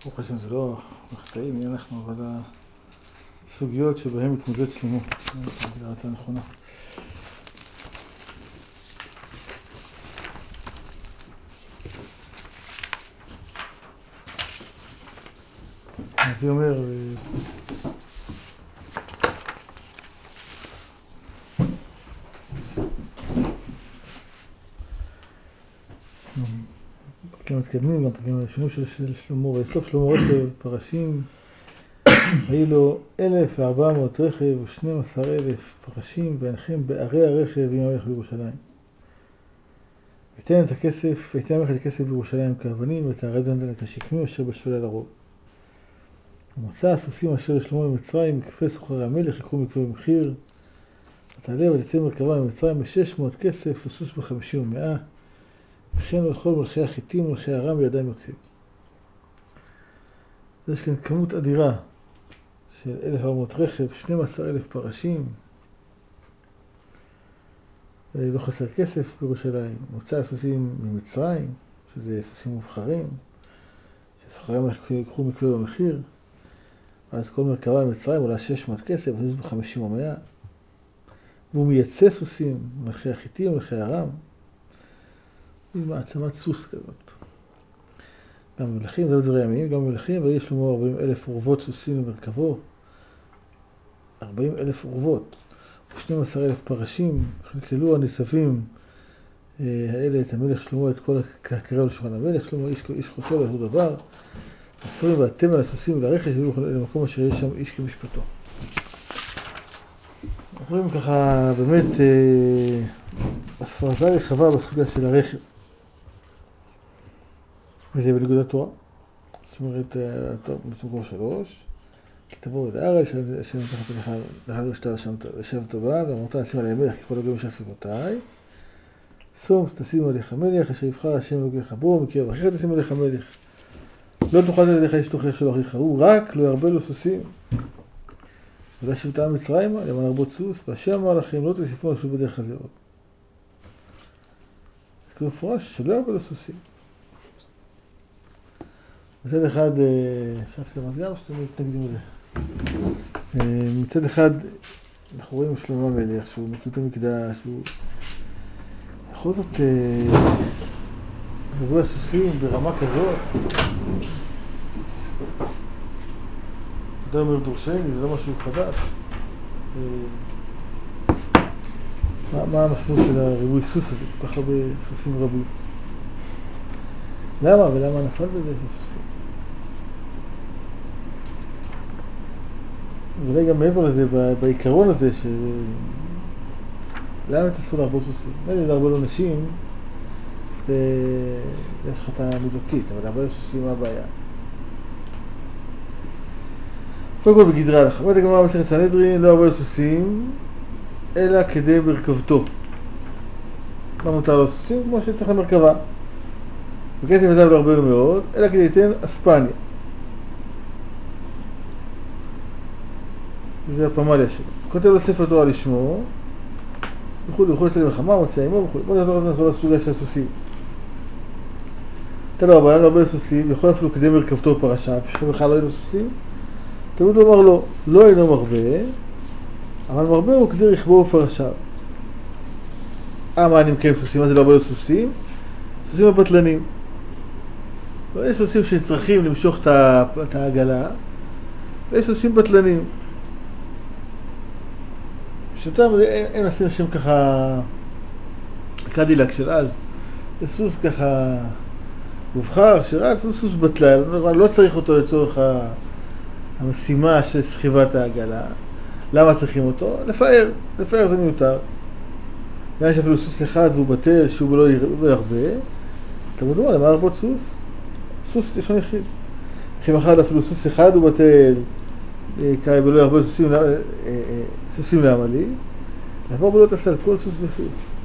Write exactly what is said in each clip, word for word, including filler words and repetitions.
ברוך השם זה לא החטאים, מי אנחנו, אבל הסוגיות שבהן מתמודד שלמה. זו הגדרתה נכונה. הנביא אומר, פרקים מתקדמים, גם פרקים הראשונים של שלמה, ויאסוף שלמה רכב פרשים, היו לו אלף וארבע מאות רכב ושנים עשר אלף פרשים, והנחם בערי הרכב עם המלך בירושלים. ויתן את הכסף, ויתן המלך את הכסף בירושלים כאבנים, ואת הרדן כשקמים אשר בשפלה לרוב. ומוצא הסוסים אשר לשלמה במצרים, מקפה סוחרי המלך, יקרו מקפה במחיר, ותעלה ותצא מרכבה במצרים בשש מאות כסף, וסוס בחמישים ומאה, וכן לכל מלכי החיתים ומלכי ארם בידיים יוצאים. יש כאן כמות אדירה של אלף וארבע מאות רכב, שנים עשר אלף פרשים, לא חסר כסף בירושלים. מוצא הסוסים ממצרים, שזה סוסים מובחרים, שסוחרי המלך יקרו מקפה במחיר, אז כל מרכבה במצרים עולה שש מאות כסף, וסוס בחמישים ומאה, והוא מייצא סוסים, מלכי החיתים ומלכי ארם, עם מעצמת סוס כזאת. גם מלכים, זה דברי ימים, גם מלכים, ויש שלמה ארבעים אלף אורבות סוסים במרכבו, ארבעים אלף אורבות, ו-שנים עשר אלף פרשים, נתקלו הניצבים האלה את המלך שלמה, את כל הקרב לשולחן המלך, שלמה איש, איש חושב על אותו דבר, אסורים ואתם על הסוסים ולרכש, והיו למקום אשר יש שם איש כמשפטו. אז רואים ככה באמת הפרזה רחבה בסוגיה של הרכב. וזה בניגוד התורה. זאת אומרת, במקום שלוש, כי תבואו אל הארץ, אשר נצטרכת לך לאחר ושתה ושב טובה, ואמרת לשים עלי המלך ככל הגויים אשר סביבותיי. סום תשימו עליך המלך, אשר יבחר השם אלוקיך בו, מקרב אחיך תשימו עליך המלך. לא תוכל עליך איש תוכיח שלא אחיך הוא, רק לא ירבה לו סוסים. ולהשיב העם מצרימה, למען הרבות סוס, והשם אמר לכם, לא תוסיפו משהו בדרך הזה עוד. זה כאילו מפורש, שלא ירבה לו סוסים. מצד אחד, אפשר לקטע מזגן או שאתם מתנגדים לזה? מצד אחד, אנחנו רואים שלמה המלך, שהוא מקים את המקדש, שהוא בכל זאת ריבוי הסוסים ברמה כזאת. אתה אומר דורשני, זה לא משהו חדש. מה המשמעות של הריבוי סוס הזה? כל כך הרבה סוסים רבים. למה? ולמה נפל בזה סוסים? ואולי גם מעבר לזה, בעיקרון הזה, ש... למה תעשו להרבות סוסים? נראה להרבה לו נשים, זה... יש לך את המידותית, אבל להרבה סוסים מה הבעיה? קודם כל בגדרה לך. אומרת הגמרא במסכת סנהדרין, לא הרבה סוסים, אלא כדי מרכבתו. מה מותר לו סוסים? כמו שצריך למרכבה. וכסף וזהב לא הרבה מאוד, אלא כדי לתן אספניה. זה הפמליה שלו. כותב לו ספר תורה לשמו, וכו' וכו' אצל מלחמה, מוצא עמו וכו'. בוא נעזור לנסות לסוגיה של הסוסים. אתה לא הבעיה, לא הרבה סוסים, יכול אפילו כדי מרכבתו פרשה, פשוט בכלל לא יהיו סוסים. תמיד הוא אמר לו, לא אינו מרבה, אבל מרבה הוא כדי רכבו ופרשיו. אה, מה אני מקיים סוסים? מה זה לא הרבה סוסים? סוסים הבטלנים. יש סוסים שצריכים למשוך את העגלה, ויש סוסים בטלנים. שאותם אין נשים שם ככה קדילק של אז. זה סוס ככה מובחר, שרק זה סוס בטלן, לא צריך אותו לצורך המשימה של סחיבת העגלה. למה צריכים אותו? לפאר, לפאר זה מיותר. ויש אפילו סוס אחד והוא בטל שהוא לא ירבה. אתה מדוע, למה להרבות סוס? סוס יש לנו יחיד. אחים אחד אפילו סוס אחד הוא בטל, קראי ולא ירבה סוסים, סוסים לעמלי. לעבור בלא תעשה על כל סוס וסוס.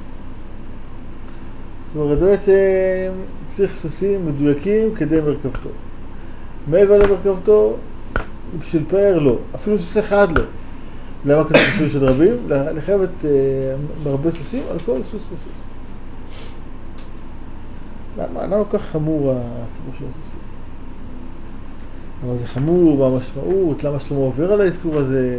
זאת אומרת, בעצם צריך סוסים מדויקים כדי מרכבתו. מעבר למרכבתו, בשביל פאר לא, אפילו סוס אחד לא. למה כתוב סוסים של רבים? לחייב את מרבה סוסים על כל סוס וסוס. למה? למה כל כך חמור הסיפור של הסוסים? אבל זה חמור במשמעות, למה שלמה עובר על האיסור הזה?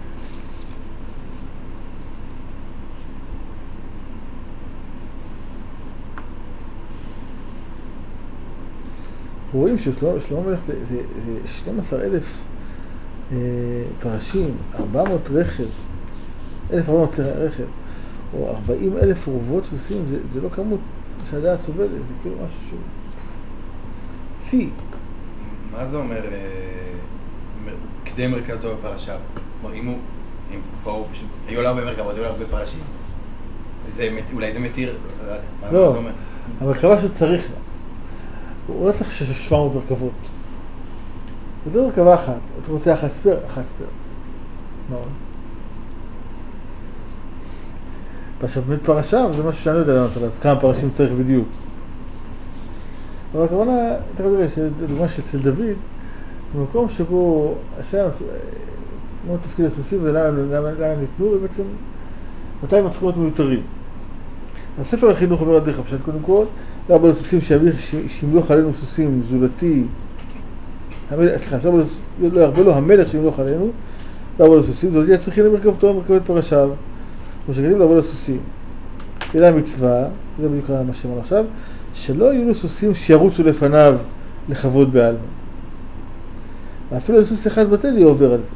אנחנו רואים ששלמה המלך זה, זה, זה שנים עשר אלף אה, פרשים, ארבע מאות רכב, אלף ארבע מאות רכב, או ארבעים אלף רובות סוסים, זה, זה לא כמות שהדעת סובלת, זה כאילו משהו שהוא... צי. מה זה אומר קדם מרכבתו בפרשה? כלומר, אם הוא, אם פה הוא פשוט, היו לו הרבה מרכבות, היו לו הרבה פרשים. אולי זה מתיר, לא, המרכבה שצריך לה. הוא לא צריך שבע מאות מרכבות. וזו מרכבה אחת. אתה רוצה אחת ספיר? אחת ספיר. מאוד. עכשיו, באמת פרשה, זה משהו שאני לא יודע לענות עליו, כמה פרשים צריך בדיוק. אבל הכוונה, אתה יודע, דוגמה שאצל דוד, במקום שבו השם, כמו תפקיד הסוסים ולמה ניתנו, ובעצם מתי מפקרות מיותרים. הספר החינוך אומר עדיך, פשוט קודם כל, לארבע הסוסים שימלוך עלינו סוסים זולתי, סליחה, לא ירבה לו המלך שימלוך עלינו, לארבע הסוסים, זולתי הצריכים למרכבתו, מרכבת פרשיו, כמו שכתוב לארבע הסוסים. אלא המצווה, זה בדיוק מה שאמרנו עכשיו, שלא יהיו לו סוסים שירוצו לפניו לכבוד בעלמא. ואפילו לסוס אחד בטל יהיה עובר על זה.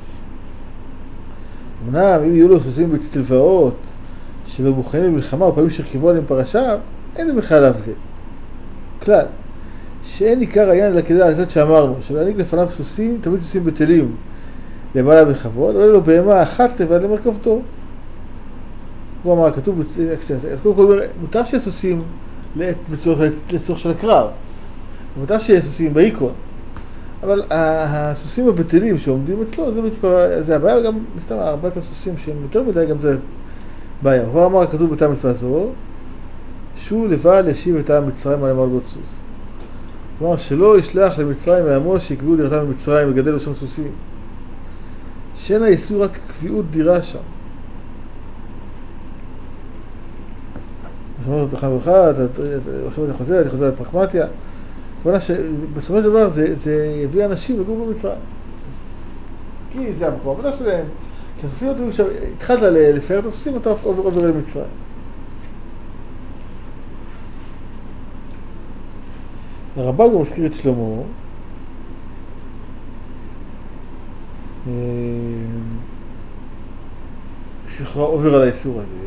אמנם, אם יהיו לו סוסים בצלבאות, שלא מוכנים למלחמה, או פעמים שרכבו עליהם פרשיו, אין זה בכלל עליו זה. כלל, שאין עיקר העניין אלא כדי על זה שאמרנו, שלא יעניק לפניו סוסים, תמיד סוסים בטלים למעלה בכבוד, אבל לו בהמה אחת לבד למרכבתו. הוא אמר, כתוב, אז קודם כל, מותר שיהיה סוסים לצורך של הקרב, מותר שיהיה סוסים באיקון, אבל הסוסים הבטלים שעומדים אצלו, זה בדיוק, זה הבעיה, גם מסתם ארבעת הסוסים שהם יותר מדי, גם זה בעיה. הוא אמר, כתוב בתא מצווה זו, שהוא לבד ישיב את העם מצרים על המלגות סוס. הוא אמר, שלא ישלח למצרים מעמו שיקבעו דירתם במצרים וגדלו שם סוסים. שאין האיסור רק קביעות דירה שם. שמענו את החיים ברכה, עכשיו אתה חוזר, אתה חוזר לפרקמטיה. בסופו של דבר זה יביא אנשים לגור במצרים. כי זה המקום העבודה שלהם. כי הסוסים אותם, התחלת לפאר את הסוסים, אתה עובר עובר למצרים. הרמב"ם גם מזכיר את שלמה, שחרר עובר על האיסור הזה,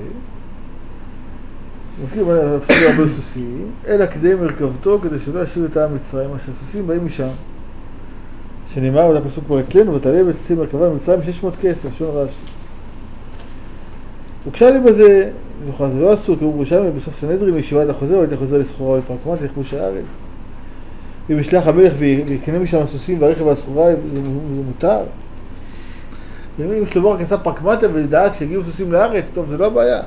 הוא מזכיר בפסוקים הרבה סוסים, אלא כדי מרכבתו כדי שלא ישיב את העם מצרים, שהסוסים באים משם, שנאמר, וזה הפסוק כבר אצלנו, ותעלה ותצא מרכבה במצרים שש מאות כסף, שון רש"י. הוקשה לי בזה, זה לא אסור, כי הוא ירושלמי בסוף סנהדרין, מישיבת החוזר, והייתי חוזר לסחורה ולפרקמט, לכבוש הארץ. אם ישלח המלך ויקנה משם הסוסים והרכב והסחורה, זה מותר. אם שלמה רק עשה פרקמטיה ודאג שהגיעו סוסים לארץ, טוב, זה לא הבעיה.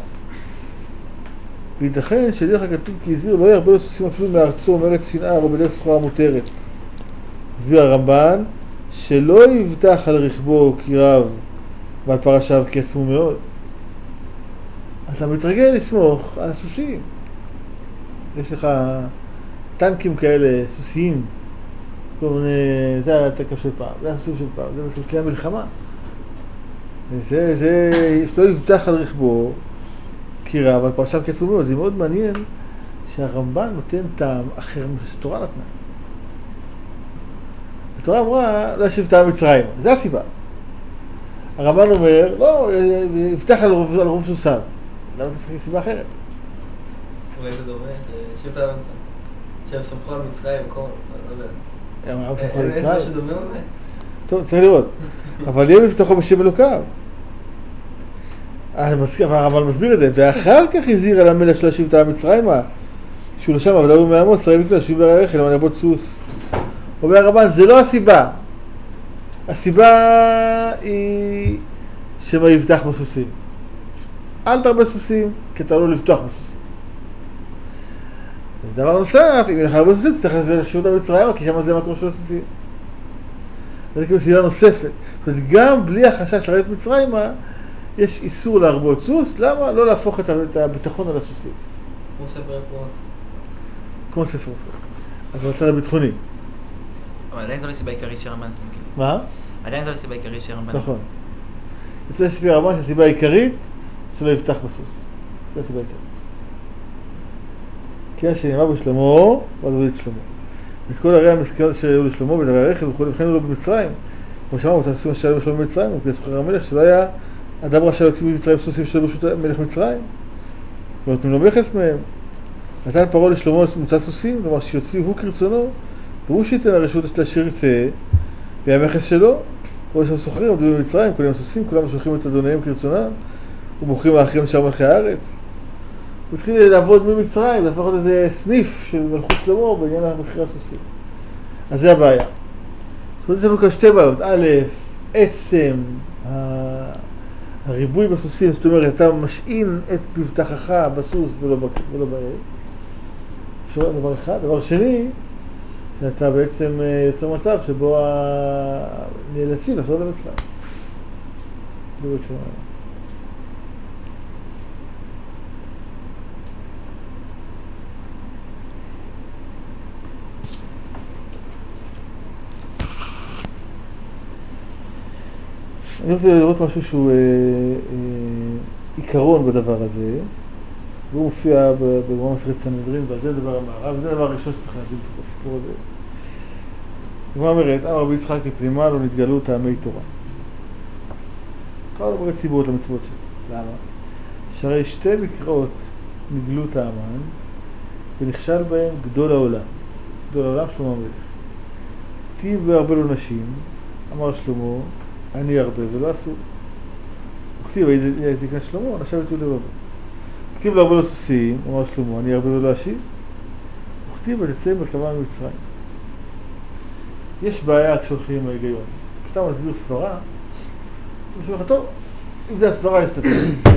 וייתכן שדרך הכתוב כי הזהיר לא ירבה לו סוסים אפילו מארצו, מארץ שנאה או בדרך סחורה מותרת. הסביר הרמב"ן, שלא יבטח על רכבו כי רב ועל פרשיו כי עצמו מאוד. אתה מתרגל לסמוך על הסוסים. יש לך טנקים כאלה, סוסיים, כל מיני, זה הטנק של פעם, זה הסוסים של פעם, זה בסוף כלי המלחמה. זה, זה, שלא יבטח על רכבו כי רב, על פרשיו כי עצמו מאוד. זה מאוד מעניין שהרמב"ן נותן טעם אחר ממה שתורה נתנה. התורה אמרה, לא ישיב את העם מצרים, זה הסיבה. הרמב"ן אומר, לא, יבטח על רוב, על רוב סוסיו. למה אתה צריך סיבה אחרת? אולי זה דומה, שישיב את העם מצרים. שהם סמכו על מצרים, כל, לא יודע. הם סמכו על מצרים? אין משהו דומה אולי? טוב, צריך לראות. אבל יהיה מבטחו בשם אלוקיו. הרמב"ן מסביר את זה, ואחר כך הזהיר על המלך שלא ישיב את העם מצרימה, שהוא לשם עבדה במעמות, צריך לקרוא להשיב ברעך, אלא מנבות סוס. אומר הרמב"ן, זה לא הסיבה. הסיבה היא שמה יבטח בסוסים. אל תרבה סוסים, כי אתה לא לבטוח בסוסים. דבר נוסף, אם לך הרבה סוסים, צריך להשיב אותם במצרים, כי שם זה מקום של הסוסים. זה כאילו סיבה נוספת. זאת אומרת, גם בלי החשש לרדת מצרימה, יש איסור להרבות סוס. למה? לא להפוך את הביטחון על הסוסים. כמו ספר רפואות. כמו ספר רפואות. אז זה מצב ביטחוני. אבל עדיין זו לא סיבה עיקרית שרמב"ן. מה? עדיין זו לא סיבה עיקרית שרמב"ן. נכון. זה לפי הרמב"ן שהסיבה העיקרית שלא יפתח בסוס. זה הסיבה העיקרית. כי שנאמר בשלמה, ואז הוליד שלמה. את כל הרי המסכנות שהיו לשלמה ואת הרי הרכב וכו' וכן לו במצרים. כמו שאמרנו, את הסוסים שהיו לשלמה במצרים, וכדי סוחר המלך, שלא היה אדם רשאי להוציא במצרים סוסים של ברשות מלך מצרים. ונותנים לו מכס מהם. נתן פרעה לשלמה מוצא סוסים, כלומר שיוציא הוא כרצונו, והוא שייתן הרשות אשר ירצה, והמכס שלו, או שהם סוחרים, עומדים במצרים, כולם הסוסים, כולם שולחים את אדוניהם כרצונם, ומוכרים האחרים שאר מלכי הארץ. הוא התחיל לעבוד ממצרים, זה הפך להיות איזה סניף של מלכות שלמה בעניין המחירי הסוסים. אז זה הבעיה. זאת אומרת, יש לנו כאן שתי בעיות. א', עצם הריבוי בסוסים, זאת אומרת, אתה משעין את מבטחך בסוס ולא בעד. דבר אחד. דבר שני, שאתה בעצם יוצר מצב שבו נאלצים לחזור למצרים. זה בעצם... אני רוצה לראות משהו שהוא אה, אה, עיקרון בדבר הזה, והוא מופיע בגמרא מסכת סנהדרין, ועל זה דבר המערב, וזה דבר ראשון שצריך להגיד בסיפור הזה. הגמרא אומרת, אמר רבי יצחק מפנימה לא נתגלו טעמי תורה. כל הרבה ציבוריות למצוות שלו. למה? שהרי שתי מקראות נגלו טעמן, ונכשל בהם גדול העולם. גדול העולם שלמה המלך. טיב לא הרבה לו נשים, אמר שלמה, אני הרבה ולא אסור. וכתיב, היה זקנה שלמה, נשב את יהודה בבא. וכתיב לא הרבה לו סוסים, אמר שלמה, אני הרבה ולא אשיב. וכתיב, ותצא מרכבה ממצרים. יש בעיה כשהולכים עם ההיגיון. כשאתה מסביר סברה, הוא משמע לך, טוב, אם זה הסברה, יסתכל.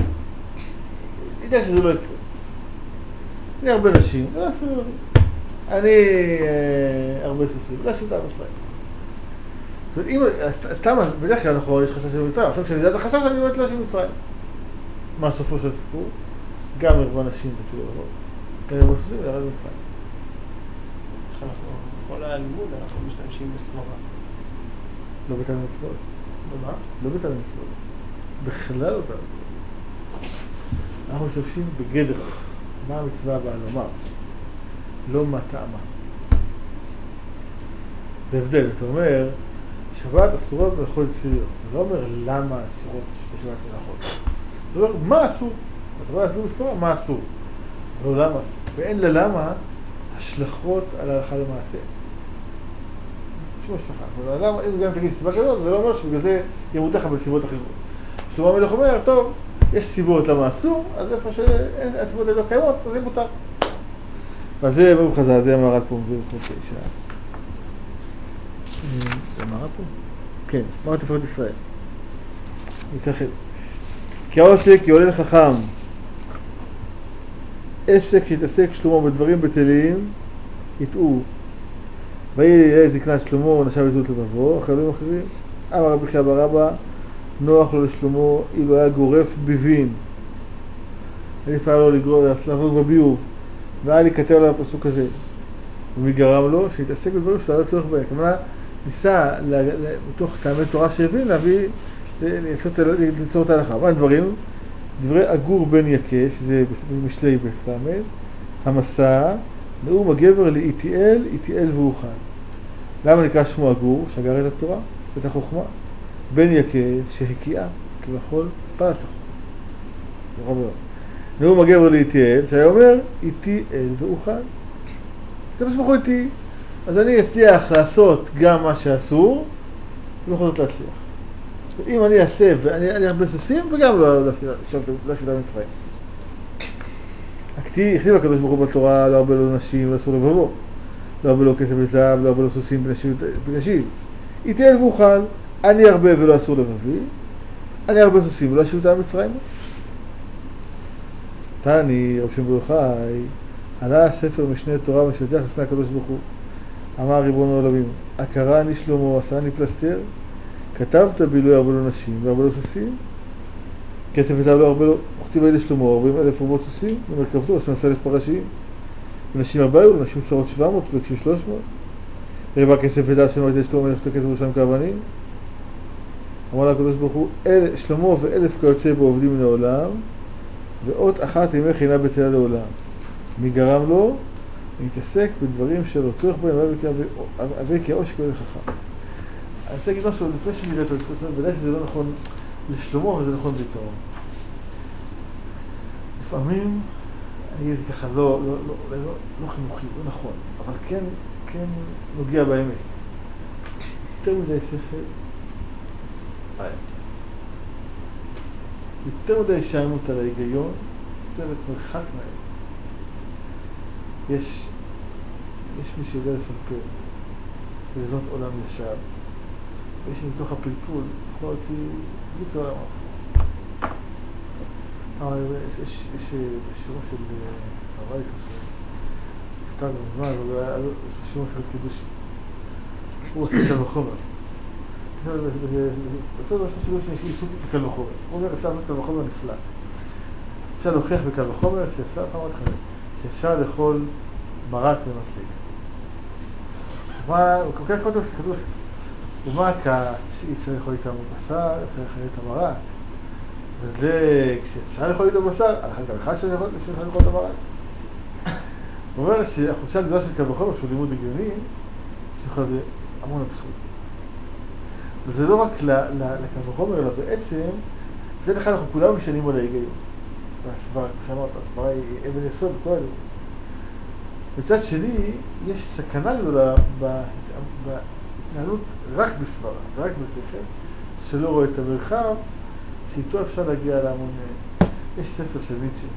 ידע שזה לא יקרה. אני הרבה נשים, ולא אסור דבר. אני הרבה סוסים, ולא אשיב את עם זאת אומרת, סתם, בדרך כלל נכון, יש חשש של מצרים, עכשיו כשאני יודע את החשש, אני באמת לא של מצרים. מה סופו של הסיפור? גם הרבה נשים ותלו לבוא, גם הרבה סוסים וירד מצרים. איך אנחנו, כל הלימוד אנחנו משתמשים בסברה. לא ביטל מצוות. במה? לא ביטל מצוות. בכלל לא ביטל מצוות. אנחנו משתמשים בגדר המצוות. מה המצווה הבאה לומר? לא מה טעמה. זה הבדל, אתה אומר, שבת אסורות מלאכות ציריות. זה לא אומר למה אסורות בשבת מלאכות. זה אומר מה אסור. אתה אומר, אסור בסברה, מה אסור. אבל למה אסור. ואין ללמה השלכות על ההלכה למעשה. שום השלכה. אבל למה, אם גם תגיד סיבה כזאת, זה לא אומר שבגלל זה ימות לך בסיבות אחרות. שלמה המלך אומר, טוב, יש סיבות למה אסור, אז איפה שהסיבות האלה לא קיימות, אז זה מותר. ואז זה ברוך חז"ל, זה המהר"ל פה מביא אותו תשע. זה המהר"ל פה? כן, מהר"ל תפארת ישראל. ניקח את... כי העוסק יעולה לחכם. עסק שהתעסק שלמה בדברים בטלים, יטעו. ויהי זקנת שלמה, נשב יטעות לבבו, אחרים אחרים. אמר רבי חייא בר אבא, נוח לו לשלמה, אילו היה גורף ביבין. עדיף היה לו לעבוד בביוב. והיה לי כתב עליו הפסוק הזה. ומי גרם לו? שהתעסק בדברים שלא היה צורך בהם. כמובן, ניסה בתוך טעמי תורה שהבין להביא, ליצור את ההלכה. מה הדברים? דברי אגור בן יקש, שזה משלי בכלמד, המסע, נאום הגבר לאיתיאל, איתיאל ואוכל. למה נקרא שמו אגור? שגר את התורה, את החוכמה. בן יקש שהקיעה, כביכול, פעל את החוכמה. נאום הגבר לאיתיאל, שהיה אומר, איתי אל ואוכל. כתוב שמחו איתי, אז אני אצליח לעשות גם מה שאסור, ובכל זאת להצליח. אם אני אעשה ואני הרבה סוסים, וגם לא להפעיל למצרים. הכתיב הקדוש ברוך הוא בתורה, לא הרבה לו נשים, לא אסור לבבו. לא הרבה לו כסף וזהב, לא הרבה לו סוסים בנשיב. איתיאל ואוכל, אני הרבה ולא אסור לבבי, אני הרבה סוסים ולא אשיב אותם למצרים. תני, רב שם בר יוחאי, עלה הספר משנה תורה ומשלתך לפני הקדוש ברוך הוא. אמר ריבון העולמים, עקרני שלמה, עשני פלסטר, כתבת בי לא הרבה לו נשים והרבה לו סוסים, כסף וזהב לא הרבה לו, וכתיב אלה שלמה, ארבעים אלף רבות סוסים, במרכבתו, שנים עשר אלף פרשים, ונשים ארבע היו, נשים שרות שבע מאות, ולקשים שלוש מאות. הרבה כסף ודע שלמה את שלמה מלך כסף בירושלים כאבנים. אמר לה הקדוש ברוך הוא, שלמה ואלף כיוצא בו עובדים מן העולם, ואות אחת ימי חינה בטלה לעולם. מי גרם לו? להתעסק בדברים שלא צורך בהם, אבי כאוש כאוהל חכם. אני רוצה להגיד משהו, לפני שנראה את זה, ודאי שזה לא נכון לשלמה, אבל זה נכון בעיקרון. לפעמים, אני אגיד את זה ככה, לא, לא, לא, לא, לא חינוכי, לא נכון, אבל כן, כן נוגע באמת. יותר מדי שכל, בעיה. יותר מדי שעמות על ההיגיון, יוצרת מרחק מהאמת. יש, יש מי שיודע לפלפל, ולבנות עולם ישר, ויש מתוך הפלפול, יכול להוציא בדיוק את העולם ההפוך. יש שיעור של הרב אליסו, שנפטר מזמן, אבל היה שיעור מסכת קידושין. הוא עושה קל וחומר. בסוד ראשון שלו יש עיסוק בקל וחומר. הוא אומר, אפשר לעשות קל וחומר נפלא. אפשר להוכיח בקל וחומר שאפשר, פעם עוד חיים, שאפשר לאכול מרק ומסליק. מה, הוא כל כך כתוב בספר. ומה הכף שאי אפשר לאכול איתם בשר, אפשר לאכול איתם מרק. וזה, כשאפשר לאכול איתם בשר, על אחד גם אחד שאפשר לאכול איתם מרק. הוא אומר שהחולשה הגדולה של קל וחומר, שהוא לימוד הגיוני, שיכול להיות המון אבסורד. וזה לא רק לקל וחומר, אלא בעצם, זה לכן אנחנו כולנו משנים על ההיגיון. והסברה, כמו שאמרת, הסברה היא אבן יסוד בכל הלאום. מצד שני, יש סכנה גדולה בהתנהלות רק בסברה, רק בשכל, שלא רואה את המרחב, שאיתו אפשר להגיע להמון... יש ספר של ניטשה.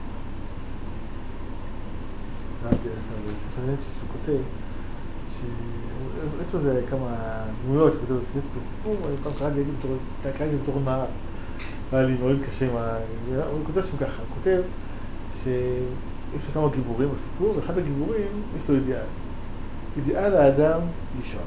ראיתי ספר של ניטשה שהוא כותב, שיש לו זה כמה דמויות שהוא כותב בספר כסיפור, אני פעם קראתי להגיד בתור נער. היה לי מאוד קשה עם ה... הוא כותב שם ככה, הוא כותב שיש לו כמה גיבורים בסיפור, ואחד הגיבורים יש לו אידיאל. אידיאל האדם לישון.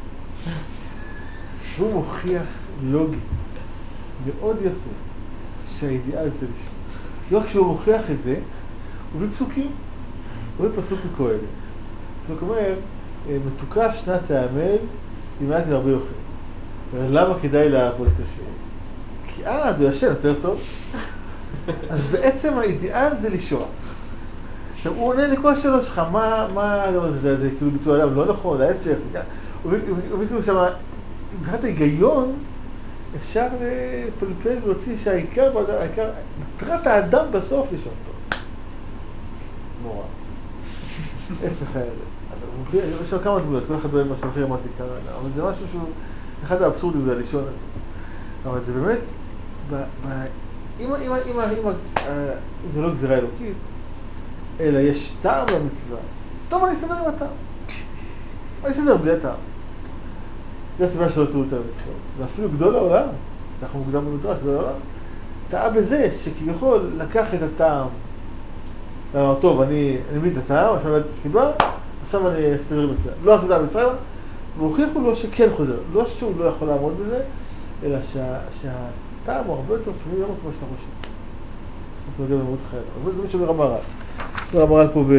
והוא מוכיח לוגית מאוד יפה שהאידיאל זה לישון. לא כשהוא מוכיח את זה, הוא בפסוקים. הוא בפסוק מקהלת. פסוק אומר, מתוקה שנת העמל, אם היה זה הרבה יוכל. למה כדאי לעבוד קשה? כי אז הוא ישן יותר טוב. אז בעצם האידיאל זה לישון. עכשיו, הוא עונה לכל השאלות שלך, מה, מה, זה, זה כאילו ביטוי עליו, לא נכון, ההפך, זה כאן. הוא כאילו שם, מבחינת ההיגיון, אפשר לפלפל ולהוציא שהעיקר, העיקר, מטרת האדם בסוף לישון טוב. נורא. הפך היה זה. אז יש לו כמה דמויות, כל אחד דואל משהו אחר, מה זה עיקר האדם, אבל זה משהו שהוא, אחד האבסורדים זה הלישון הזה. אבל זה באמת, אם זה לא גזירה אלוקית, אלא יש טעם למצווה, טוב, אני אסתדר עם הטעם. אני אסתדר בלי הטעם. זה הסיבה שלא יצאו יותר למצוות. ואפילו גדול העולם, אנחנו מוקדם במדרש, גדול העולם, טעה בזה שכביכול לקח את הטעם. ואמר, טוב, אני מבין את הטעם, עכשיו אני את הסיבה, עכשיו אני אסתדר עם מצווה. לא אסתדר עם מצווה, והוכיחו לו שכן חוזר. לא שהוא לא יכול לעמוד בזה, אלא שהטעם הוא הרבה יותר פנימי, לא כמו שאתה חושב. זה מגיע במהות חייל. אז זה באמת שאומר המהר"ל. זה המהר"ל פה ב...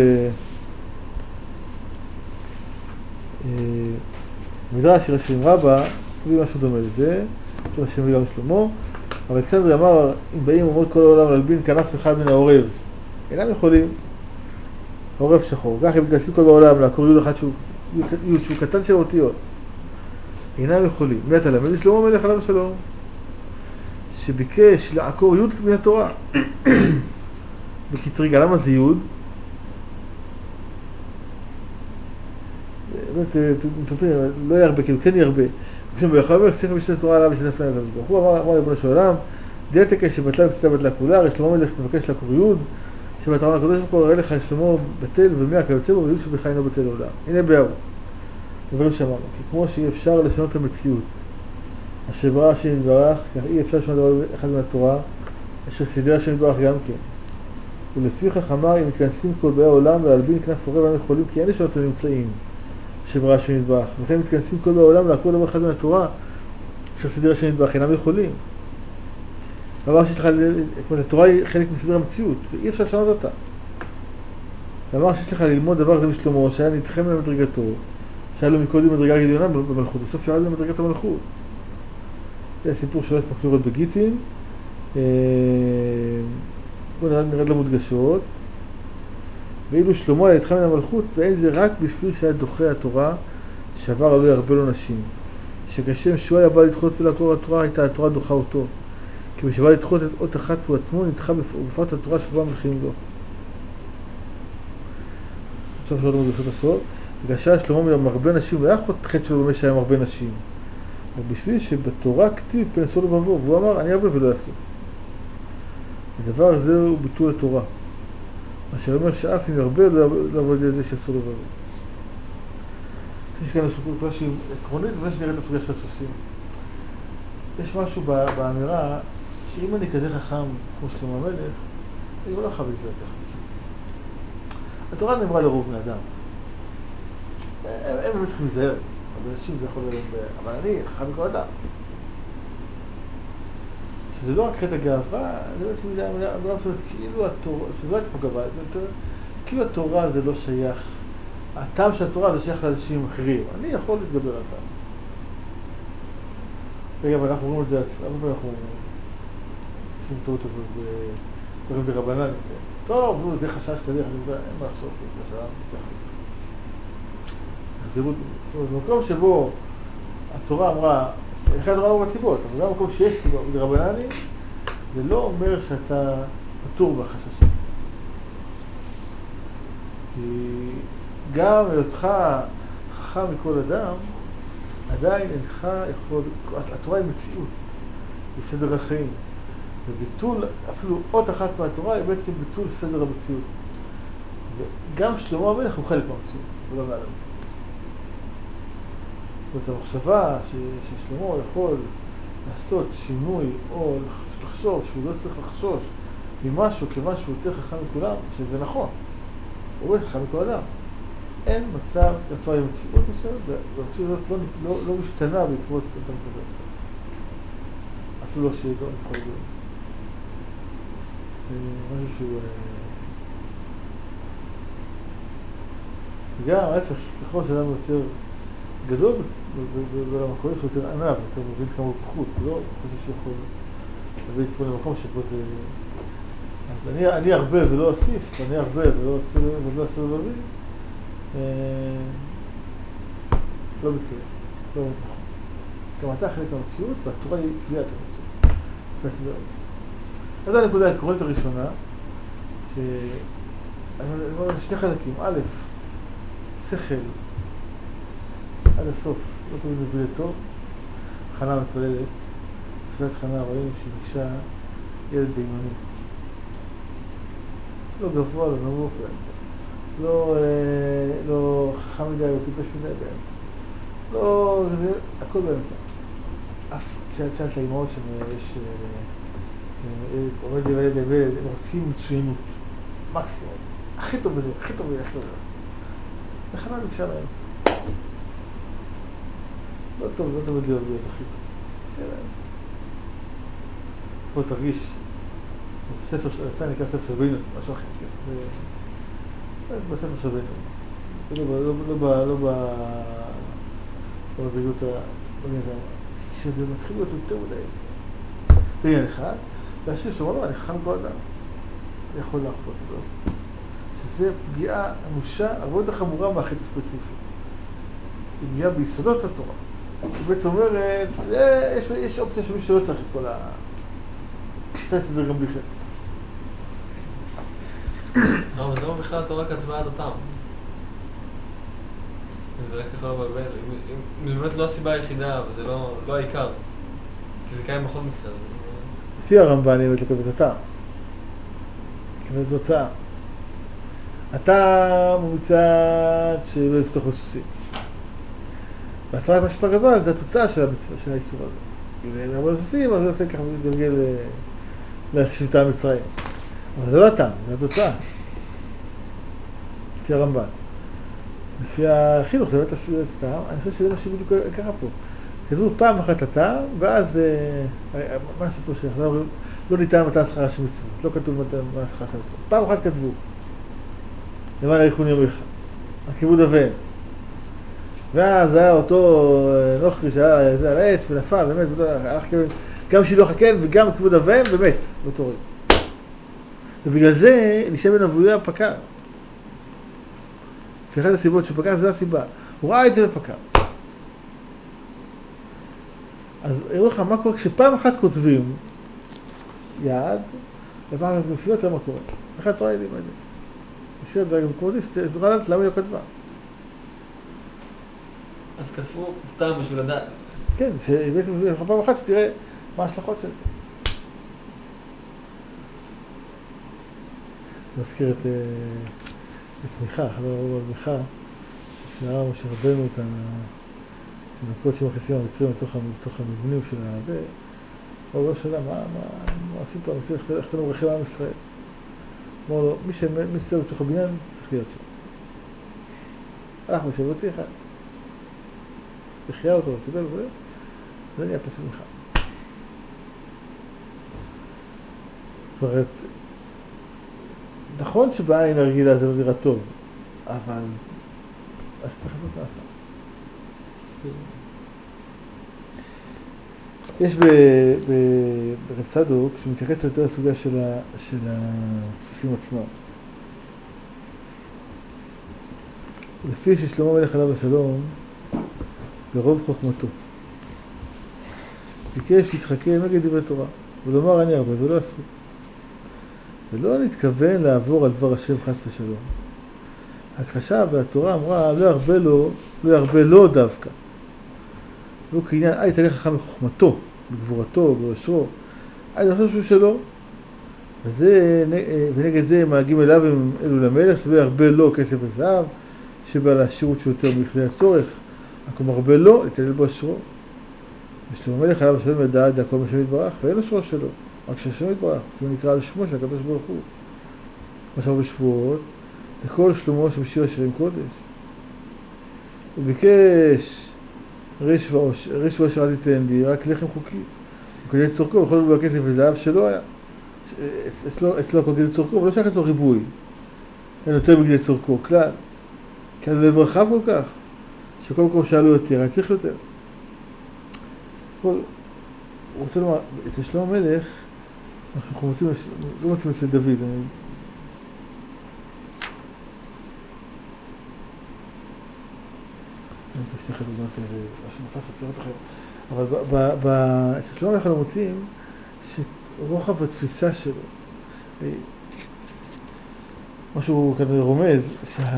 במדרש של השם רבא, כתוב משהו דומה לזה, כמו השם גם שלמה. אבל אלכסנדרי אמר, אם באים אומרות כל העולם להלבין כנף אחד מן העורב, אינם יכולים. העורב שחור. כך הם מתגייסים כל בעולם לעקור יוד אחד שהוא, יוד שהוא קטן של אותיות. אינם יכולים. מי אתה למד? שלמה מלך עליו שלום. שביקש לעקור יוד מן התורה. בקטריגה, למה זה יוד? באמת, לא ירבה, כאילו כן ירבה. וכן ביחד אומר, ספר משנה התורה עליו ושנה פלאים הקדוש ברוך הוא, אמר לריבונו של עולם, דיאטקה שבטלה וקצתה בטלה כולה, שלמה מלך מבקש לעקור יוד, שבתורה הקדוש ברוך הוא הראה לך שלמה בטל ומאה כיוצא בו, ויוד שבכלל אינו בטל לעולם. הנה באו. דברים שאמרנו, כי כמו שאי אפשר לשנות את המציאות, אשר ברא השם יתברך, כך אי אפשר לשנות דבר אחד מהתורה, אשר סידר השם יתברך גם כן. ולפיכך אמר, אם מתכנסים כל באי העולם להלבין כנף עורב והם יכולים, כי אין לשנות את הממצאים שברא השם יתברך. וכן מתכנסים כל באי העולם לעקור דבר אחד מהתורה, אשר סידר השם יתברך, אינם יכולים. דבר שיש לך, כמו התורה היא חלק מסדר המציאות, ואי אפשר לשנות אותה. דבר שיש לך ללמוד דבר זה משלמה, שהיה נדחה ממדרגתו, שהיה לו מקודם מדרגה עליונה במלכות, בסוף ירד במדרגת המלכות. זה הסיפור שלוש פקטורות בגיטין. בואו נרד למודגשות. ואילו שלמה היה התחל מן המלכות, ואין זה רק בשביל שהיה דוחה התורה, שעבר עלו הרבה לו נשים. שכשם שהוא היה בא לדחות ולעקור התורה, הייתה התורה דוחה אותו. כי בשבא לדחות את אות אחת הוא עצמו, נדחה בפרט התורה שבה מלכים לו. בסוף שלו מודגשות הסוף. וגשע שלמה מרבה נשים, לא היה חטא שלו באמת שהיה מרבה נשים. אבל בשביל שבתורה כתיב פנסו לבבו, והוא אמר, אני הרבה ולא יעשו. הדבר הזה הוא ביטול התורה. מה שאומר שאף אם הרבה לא עבוד על זה שעשו לבבו. יש כאן סוגיה שהיא עקרונית, וזה שנראה את הסוגיה של הסוסים. יש משהו באמירה, שאם אני כזה חכם כמו שלמה המלך, אני לא חייב לזה ככה. התורה נאמרה לרוב בני אדם. הם צריכים להיזהר, אבל אנשים זה יכול להיות, אבל אני חכם מכל אדם. שזה לא רק חטא הגאווה, זה בעצם מידה, מידה, מידה מסוימת, כאילו התורה, שזה לא הייתה פה גאווה, זה יותר, כאילו התורה זה לא שייך, הטעם של התורה זה שייך לאנשים אחרים, אני יכול להתגבר על הטעם. רגע, אבל אנחנו רואים את זה, הרבה אנחנו עושים את הטעות הזאת בדברים דרבנן, טוב, זה חשש כזה, חשש כזה, אין מה לחשוב, זה חשש, תיקח לי. זאת אומרת, במקום שבו התורה אמרה, אחרי התורה לא בסיבות, אבל גם במקום שיש סיבות דרבננים, זה לא אומר שאתה פטור בחשש הזה. כי גם היותך חכם מכל אדם, עדיין אינך יכול, התורה היא מציאות, היא סדר החיים. וביטול, אפילו אות אחת מהתורה היא בעצם ביטול סדר המציאות. וגם שלמה המלך הוא חלק מהמציאות, הוא לא מעל המציאות. זאת המחשבה ששלמה יכול לעשות שינוי או לחשוב שהוא לא צריך לחשוש ממשהו כיוון שהוא יותר חכם מכולם, שזה נכון, הוא יותר חכם מכל אדם. אין מצב לתורה עם מציאות מסוימת, והמציאות הזאת לא, לא, לא משתנה בעקבות אדם כזה. אפילו לא שיהיה גאון בכל גאון. משהו שהוא... גם ההפך, ככל שאדם יותר גדול בעולם הקודש, הוא יותר ענב, יותר מבין כמה פחות, הוא לא חושב שיכול להביא את עצמו למקום שבו זה... אז אני, אני הרבה ולא אוסיף, אני הרבה ולא אעשה ולא אעשה לבבי, לא מתקיים, לא באמת נכון. גם אתה חלק מהמציאות, והתורה היא קביעת המציאות, קביעת סדר המציאות. אז זו הנקודה העקרונית הראשונה, ש... אני אומר, שני חלקים. א', שכל, עד הסוף, לא תמיד מביא לטוב. חנה מתפללת, תפילת חנה רואים שהיא ביקשה ילד בינוני. לא גבוה, לא נמוך באמצע. לא, לא חכם מדי, לא טיפש מדי באמצע. לא, זה, הכל באמצע. אף ציינת לאמהות שיש... עומד לילד לילד, הם רוצים מצוינות, מקסימום, הכי טוב בזה, הכי טוב בזה, הכי טוב בזה. וחנה ביקשה לאמצע. לא טוב, לא תמיד להיות הכי טוב. תהיה לאמצע. צריך תרגיש, ספר שאתה נקרא ספר של בינות, משהו אחר, זה בספר של בינות. לא בזוגיות שזה מתחיל להיות יותר מדי. זה עניין אחד, להשאיר שאתה אומר, אני חכם כל אדם, אני יכול להרפות, לא עושה. שזה פגיעה אנושה, הרבה יותר חמורה מהחטא הספציפי. היא פגיעה ביסודות התורה. היא בעצם אומרת, יש אופציה שמי שלא צריך את כל ה... זה סדר גם בלי חטא. לא, אבל למה בכלל התורה כתבה עד הטעם? זה רק ככה בבבל, אם זה באמת לא הסיבה היחידה, אבל זה לא העיקר. כי זה קיים בכל מקרה. לפי הרמב"ן אני באמת לקבל את הטעם. כמובן זו הוצאה. הטעם הוא מצד שלא יפתוח בסוסים. והצהרת מה שאתה גדול זה התוצאה של המצווה, של האיסור הזה. אם הם אמרו לסוסים, אז זה עושה ככה מתגלגל לשבטה המצרים. אבל זה לא הטעם, זה התוצאה. לפי הרמב"ן. לפי החינוך, זה באמת הטעם, אני חושב שזה מה שבדיוק קרה פה. כתבו פעם אחת הטעם, ואז, מה הסיפור שלך? לא ניתן מתן שכרה של מצוות, לא כתוב מתן שכרה של מצוות. פעם אחת כתבו, למען האריכון ימיך, הכיבוד אביהם. ואז היה אותו נוכרי שהיה על העץ ונפל, באמת, גם שילוח הקן וגם כבוד אביהם, באמת, באותו רגע. ובגלל זה אלישע בן אבויה פקע. לפי אחת הסיבות שהוא פקע, זו הסיבה. הוא ראה את זה ופקע. אז אני אומר לך, מה קורה? כשפעם אחת כותבים יעד, לפעם אחת כותבים, תראה מה קורה. אחד תורה יודעים את זה. משאיר את זה גם כמו זה, זה נורא לדעת למה היא לא כתבה. אז כתבו סתם בשביל לדעת. כן, שבעצם פעם אחת שתראה מה ההשלכות של זה. נזכיר את מיכה, חבר הרב מיכה, כשהרב משה רבנו את התינוקות שמכניסים המצרים לתוך המבנים של הזה, הוא לא שאלה, מה עושים פה המצרים, איך אתם מברכים עם ישראל? אמר לו, מי שמצא בתוך הבניין צריך להיות שם. הלך משה והוציא אחד. החיה אותו וטיבל וזה, זה נהיה פסל מיכה. זאת אומרת, נכון שבעין הרגילה זה לא נראה טוב, אבל אז צריך לעשות נעשה. יש ברב צדוק, שמתייחס יותר לסוגיה של הסוסים עצמם. לפי ששלמה מלך עליו השלום, ברוב חוכמתו, ביקש להתחכם נגד דברי תורה, ולומר אני הרבה ולא עשו. ולא נתכוון לעבור על דבר השם חס ושלום. ההכחשה והתורה אמרה, לא ירבה לו, לא ירבה לו דווקא. והוא כעניין, אי תלך חכם בחוכמתו, בגבורתו, ביושרו. אי זה חושב שהוא שלו. וזה, ונגד זה מגיעים אליו הם אלו למלך, שלא ירבה לו כסף וזהב, שבא לשירות שהוא יותר מכדי הצורך. רק הוא מרבה לו, לתלל בו אשרו. ושלמה מלך עליו השלום ידע ידע כל מה שמתברך, ואין אשרו שלו. רק שהשם יתברך, כי הוא נקרא על שמו של הקדוש ברוך הוא. כמו שאמר בשבועות, לכל שלמה שמשאיר אשרים קודש. הוא ביקש ריש ואושר אל תיתן לי, רק לחם חוקי. וכדי צורכו, הוא יכול לבוא בכסף וזהב שלא היה. אצלו הכל כדי צורכו, אבל לא שייך אצלו ריבוי. אין יותר בגדי צורכו, כלל. כי היה לב רחב כל כך, שכל מקום שאלו יותר, היה צריך יותר. כל... הוא רוצה לומר, אצל שלמה המלך, אנחנו מוצאים, לא מוצאים אצל דוד. אני... אני פשוט אחת דוגמאות, משהו נוסף שצריך לכם. אבל אצל שלמה אנחנו מוצאים שרוחב התפיסה שלו, משהו כזה רומז,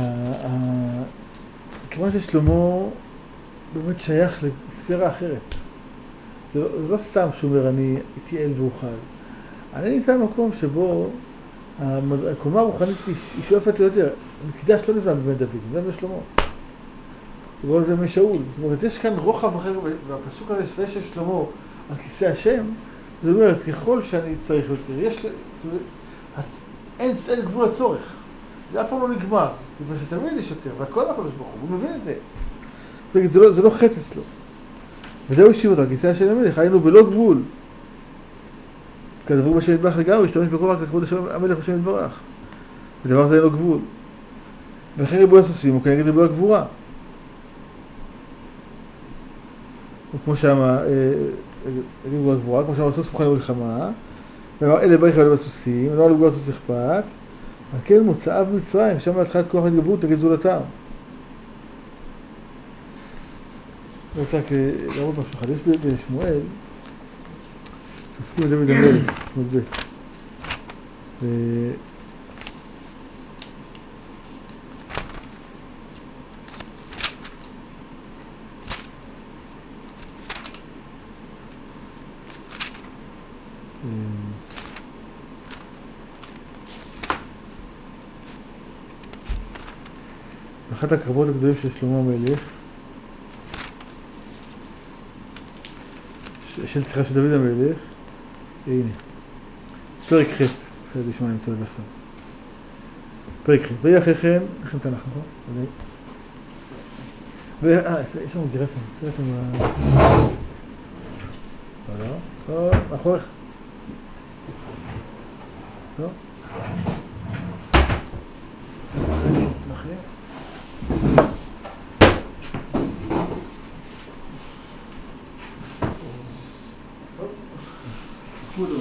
כיוון ששלמה באמת שייך לספירה אחרת. זה לא, זה לא סתם שהוא אומר, אני אתייעל ואוכל. אני נמצא במקום שבו הקומה הרוחנית היא שואפת ליותר. המקדש לא נבנה בבן דוד, זה בשלמה. הוא לא נבנה משאול. זאת אומרת, יש כאן רוחב אחר, והפסוק הזה שווה של שלמה על כיסא השם, זאת אומרת, ככל שאני צריך יותר, יש, אין, אין גבול הצורך. זה אף פעם לא נגמר, בגלל שתמיד יש יותר, והכל הקדוש ברוך הוא, הוא מבין את זה. זאת אומרת, זה לא, זה לא חטא אצלו. וזהו השיב אותו, הכיסא של המלך, היינו בלא גבול. כי הדבר בשם יתברך לגמרי, להשתמש בכל רק לכבוד המלך בשם יתברך. ודבר זה אין לו גבול. ולכן ריבוי הסוסים הוא כנגד ריבוי הגבורה. וכמו שאמר, ריבוי הגבורה, כמו שאמר הסוס מוכן למלחמה, ואמר אלה בריך ואלה בסוסים, ונאמר לגבול הסוס אכפת, על כן מוצאיו מצרים, שם להתחלת כוח התגברות נגד זולתם. אני רוצה רק להראות משהו אחד, יש בשמואל, שעוסקים לדוד המלך, שמואל ב' ו... אחת הקרבות הגדולים של שלמה המלך, של צריכה של דוד המלך, הנה, פרק ח', בסדר לשמוע, אני מצא את זה עכשיו. פרק ח', ויהי אחרי כן, לכם תנ"ך, נכון? אה, יש לנו גירה שם, יש לנו... לא, לא, לא, מאחוריך. לא? כבודו.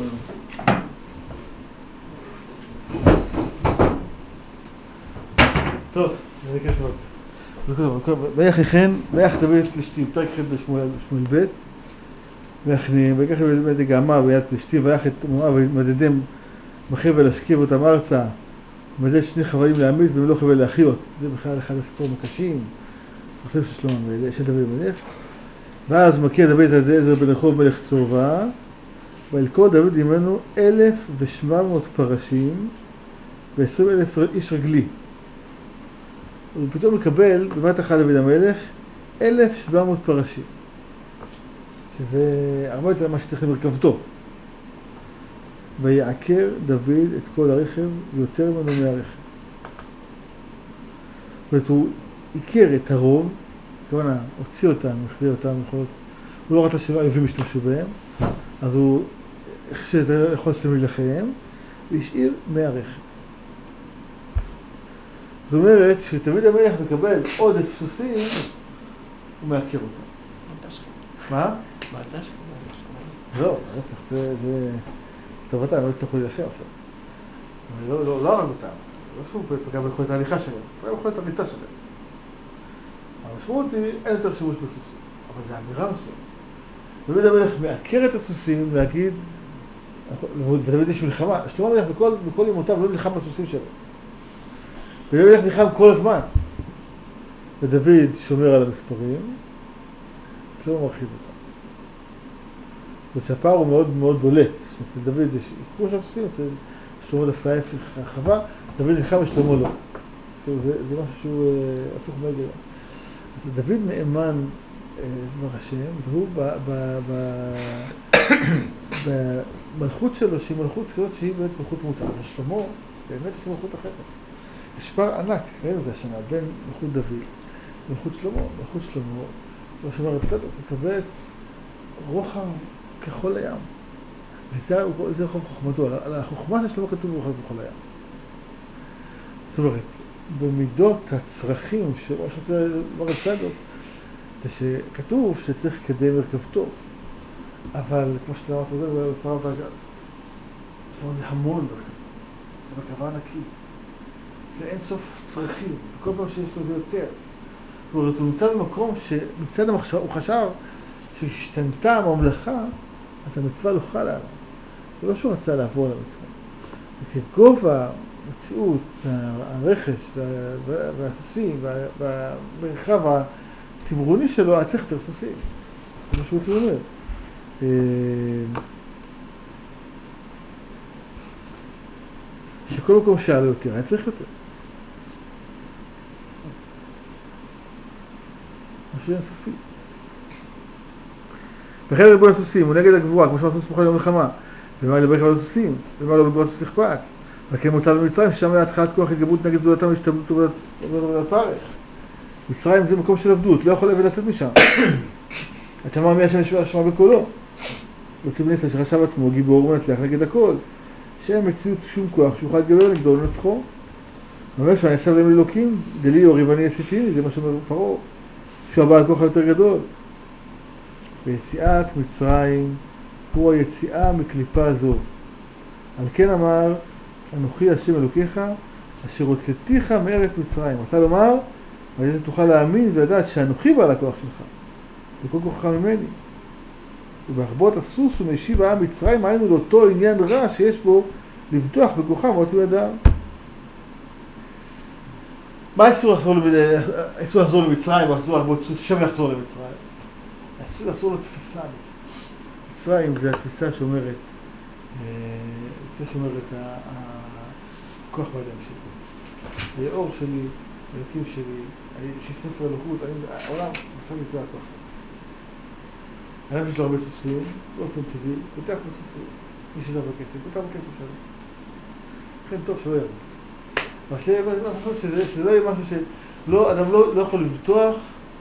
טוב, זה כיף מאוד. ויחכן, ויח דוד את פלישתים, פרק ח' בשמואל ב', ויחניהם, ויקח דוד את געמה ביד פלישתים, ויח את מואב ומדדם בחבל להשכיב אותם ארצה, ומדד שני חבלים להעמיד ומלוא חבל להחיות. זה בכלל אחד הסיפורים הקשים, מפורסם של שלמה המלך, של דוד המלך. ואז מכה דוד את אליעזר בן רחוב מלך צרבה, וילכוד דוד עמנו אלף ושמע מאות פרשים ועשרים אלף איש רגלי. הוא פתאום מקבל בבת אחת דוד המלך אלף שבע מאות פרשים, שזה הרבה יותר מה שצריך למרכבתו. ויעקר דוד את כל הרכב ויותר ממנו מהרכב. זאת אומרת, הוא עיקר את הרוב, כמובן, הוציא אותם, החזיר אותם, הוא לא רצה שהאויבים ישתמשו בהם, אז הוא החשב את יכול להשתמש לחייהם, והשאיר מהרכב. זאת אומרת, כשדוד המלך מקבל עודף סוסים, הוא מעקר אותם. מה? בעדה שלך. לא, זה... טובתם, הם לא יצטרכו להילחם עכשיו. לא הרג אותם, לא שהוא פגע ביכולת ההליכה שלהם, פגע ביכולת הריצה שלהם. המשמעות היא, אין יותר שימוש בסוסים, אבל זה אמירה מסוימת. דוד המלך מעקר את הסוסים להגיד, ודוד יש מלחמה, שלמה המלך בכל ימותיו לא נלחם בסוסים שלו. ודוד המלך נלחם כל הזמן. ודוד שומר על המספרים, שלמה מרחיב אותם. זאת אומרת שהפער הוא מאוד מאוד בולט. אצל דוד יש עיקור של הסוסים, אצל שלמה דווקא ההפך הרחבה, דוד נלחם ושלמה לא. זה, זה משהו שהוא הפוך מהגלה. אז דוד נאמן דבר השם, והוא במלכות שלו, שהיא מלכות כזאת שהיא באמת מלכות מוצאה. ושלמה, באמת יש לו מלכות אחרת. יש פער ענק, ראינו זה השנה, בין מלכות דוד ומלכות שלמה. מלכות שלמה, כמו שאומר רב צדוק, מקבלת רוחב ככל הים. וזה רחוב חוכמתו, על החוכמה של שלמה כתוב רוחב ככל הים. זאת אומרת, במידות הצרכים של מה שרוצה לומר רב צדוק, זה שכתוב שצריך לקדם מרכבתו, אבל כמו שאתה אמרת, שלמה זה המון מרכבה, זה מרכבה ענקית, זה אין סוף צרכים, וכל פעם שיש לו זה יותר. זאת אומרת, הוא נמצא במקום שמצד המחשב, הוא חשב שהשתנתה הממלכה, אז המצווה לא חלה עליו. זה לא שהוא רצה לעבור על המצווה. זה כגובה, המציאות, הרכש והסוסים, והמרחב התמרוני שלו, היה צריך יותר סוסים. זה מה שהוא רוצה לומר. שכל מקום שעלה יותר, היה צריך יותר. משהו אינסופי. וכן ריבוי הסוסים, הוא נגד הגבורה, כמו שאמר סוס מוכן ליום מלחמה. ומה לדבר על הסוסים? ומה לא בגבורה סוס יחפץ? וכן מוצא במצרים, ששם היה התחלת כוח התגברות נגד זולתם והשתבלות על פרך. מצרים זה מקום של עבדות, לא יכול לצאת משם. עד שמע מי השם שמע בקולו. יוצא בן ישראל שחשב עצמו, גיבור ומנצח נגד הכל. שאין מציאות שום כוח שיוכל להתגבר נגדו לנצחו. אומר שאני עכשיו להם אלוקים, דלי או ריבני עשיתיני, זה מה שאומר פרעה, שהוא הבעל כוח היותר גדול. ויציאת מצרים הוא היציאה מקליפה זו. על כן אמר, אנוכי השם אלוקיך, אשר הוצאתיך מארץ מצרים. רצה לומר, על זה תוכל להאמין ולדעת שאנוכי בעל הכוח שלך, וכל כוחך ממני. ובהרבות הסוס ומשיב העם מצרים, היינו לאותו עניין רע שיש בו לבטוח בכוחם ועוצם ידם. מה האיסור לחזור, לחזור למצרים, או לחזור להרבות סוס, שם לחזור למצרים? האיסור לחזור לתפיסה מצרים. מצרים זה התפיסה שאומרת, התפיסה שאומרת, הכוח בידיים שלי. האור שלי, האלוקים שלי, יש ספר אלוקות, העולם מצרים מצווה הכוח שלי. העולם יש לו הרבה סוסים, באופן טבעי, פותח בסוסים. מי שיש לו הרבה כסף, פותח בכסף שלו. לכן טוב שלא יהיה הרבה כסף. אבל אני חושב שזה לא יהיה משהו שאדם לא יכול לבטוח